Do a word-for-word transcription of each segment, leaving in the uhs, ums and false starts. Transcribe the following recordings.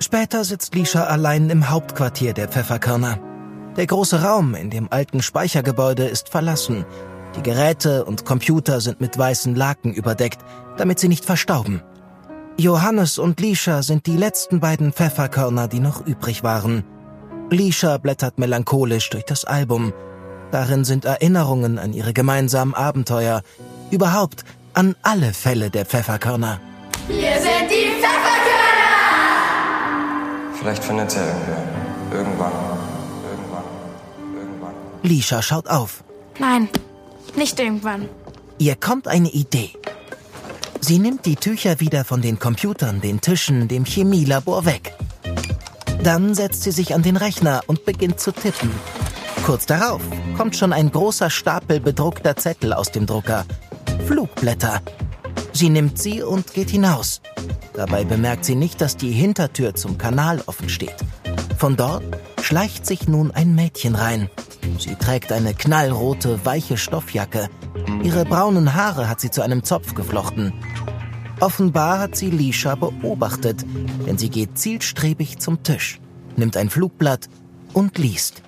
Später sitzt Lisha allein im Hauptquartier der Pfefferkörner. Der große Raum in dem alten Speichergebäude ist verlassen. Die Geräte und Computer sind mit weißen Laken überdeckt, damit sie nicht verstauben. Johannes und Lisha sind die letzten beiden Pfefferkörner, die noch übrig waren. Lisha blättert melancholisch durch das Album. Darin sind Erinnerungen an ihre gemeinsamen Abenteuer, überhaupt an alle Fälle der Pfefferkörner. Wir sind die Pfefferkörner! Vielleicht findet sie irgendwer. Irgendwann. Irgendwann. Irgendwann. Lisha schaut auf. Nein, nicht irgendwann. Ihr kommt eine Idee. Sie nimmt die Tücher wieder von den Computern, den Tischen, dem Chemielabor weg. Dann setzt sie sich an den Rechner und beginnt zu tippen. Kurz darauf kommt schon ein großer Stapel bedruckter Zettel aus dem Drucker. Flugblätter. Sie nimmt sie und geht hinaus. Dabei bemerkt sie nicht, dass die Hintertür zum Kanal offen steht. Von dort schleicht sich nun ein Mädchen rein. Sie trägt eine knallrote, weiche Stoffjacke. Ihre braunen Haare hat sie zu einem Zopf geflochten. Offenbar hat sie Lisha beobachtet, denn sie geht zielstrebig zum Tisch, nimmt ein Flugblatt und liest.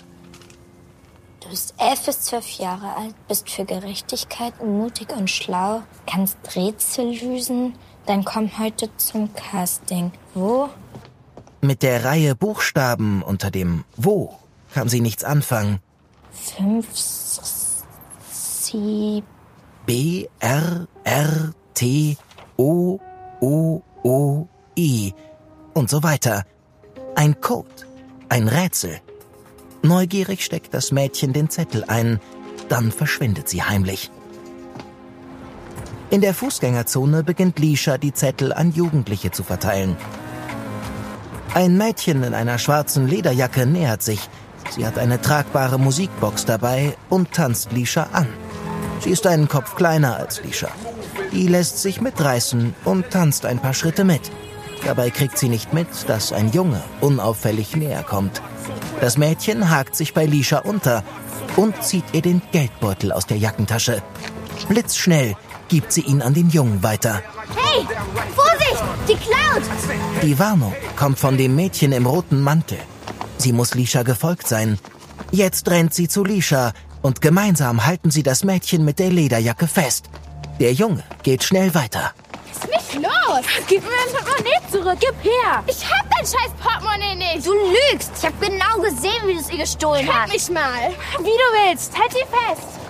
Du bist elf bis zwölf Jahre alt, bist für Gerechtigkeit mutig und schlau, kannst Rätsel lösen, dann komm heute zum Casting. Wo? Mit der Reihe Buchstaben unter dem Wo kann sie nichts anfangen. Fünf, sieben... B, R, R, T, O, O, O, I und so weiter. Ein Code, ein Rätsel. Neugierig steckt das Mädchen den Zettel ein, dann verschwindet sie heimlich. In der Fußgängerzone beginnt Lisha, die Zettel an Jugendliche zu verteilen. Ein Mädchen in einer schwarzen Lederjacke nähert sich. Sie hat eine tragbare Musikbox dabei und tanzt Lisha an. Sie ist einen Kopf kleiner als Lisha. Die lässt sich mitreißen und tanzt ein paar Schritte mit. Dabei kriegt sie nicht mit, dass ein Junge unauffällig näher kommt. Das Mädchen hakt sich bei Lisha unter und zieht ihr den Geldbeutel aus der Jackentasche. Blitzschnell gibt sie ihn an den Jungen weiter. Hey, Vorsicht, die klaut! Die Warnung kommt von dem Mädchen im roten Mantel. Sie muss Lisha gefolgt sein. Jetzt rennt sie zu Lisha und gemeinsam halten sie das Mädchen mit der Lederjacke fest. Der Junge geht schnell weiter. Was ist nicht los? Gib mir dein Portemonnaie zurück, gib her! Ich hab dein scheiß Portemonnaie nicht! Du lügst! Ich hab genau gesehen, wie du es ihr gestohlen Halt hast. mich mal! Wie du willst, halt sie fest!